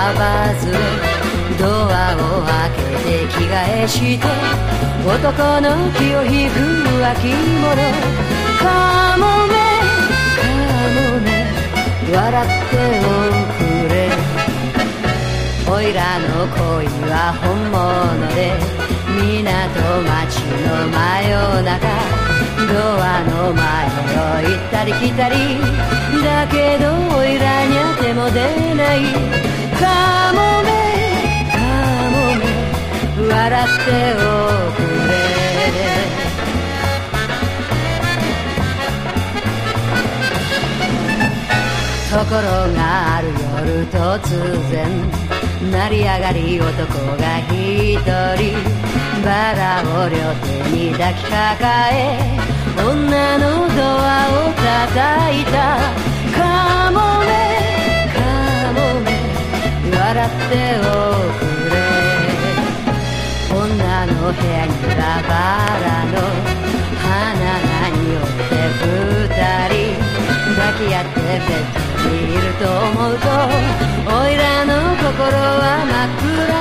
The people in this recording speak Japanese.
ばずれドアを開けて着替えして男の気を引く秋物カモメカモメ笑っておくれおいらの恋は本物で港町の真夜中ドアの前を行ったり来たりだけどおいらにゃ手も出ないカモメカモメ笑っておくれところがある夜突然成り上がり男が一人バラを両手に抱きかかえ女のドアを叩いたカモメカモメ笑っておくれ女の部屋にはバラの花が匂って二人抱き合ってベッドにいると思うとおいらの心は真っ暗